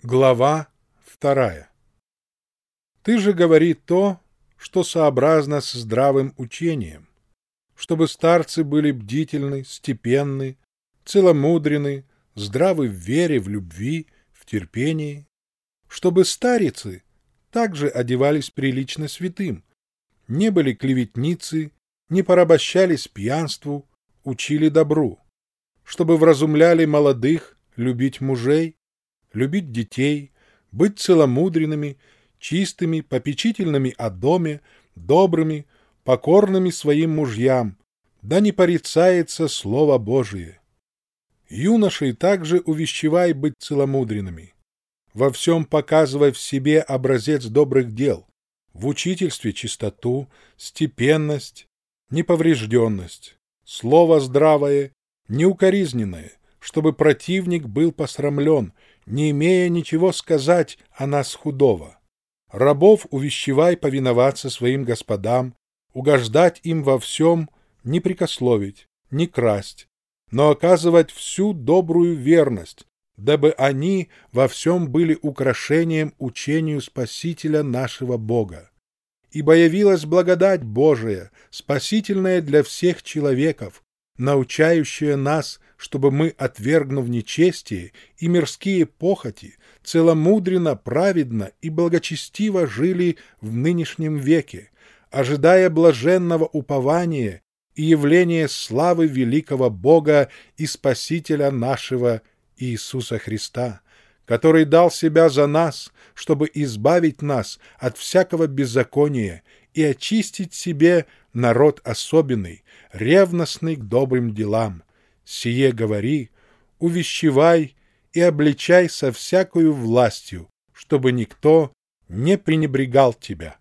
Глава 2. Ты же говори то, что сообразно с здравым учением, чтобы старцы были бдительны, степенны, целомудрены, здравы в вере, в любви, в терпении, чтобы старицы также одевались прилично святым, не были клеветницы, не порабощались пьянству, учили добру, чтобы вразумляли молодых любить мужей, любить детей, быть целомудренными, чистыми, попечительными о доме, добрыми, покорными своим мужьям, да не порицается Слово Божие. Юношей также увещевай быть целомудренными. Во всем показывай в себе образец добрых дел, в учительстве чистоту, степенность, неповрежденность, слово здравое, неукоризненное, чтобы противник был посрамлен, не имея ничего сказать о нас худого. Рабов увещевай повиноваться своим господам, угождать им во всем, не прекословить, не красть, но оказывать всю добрую верность, дабы они во всем были украшением учению Спасителя нашего Бога. Ибо явилась благодать Божия, спасительная для всех человеков, научающая нас, чтобы мы, отвергнув нечестие и мирские похоти, целомудренно, праведно и благочестиво жили в нынешнем веке, ожидая блаженного упования и явления славы великого Бога и Спасителя нашего Иисуса Христа, который дал себя за нас, чтобы избавить нас от всякого беззакония и очистить себе народ особенный, ревностный к добрым делам. Сие говори, увещевай и обличай со всякою властью, чтобы никто не пренебрегал тебя.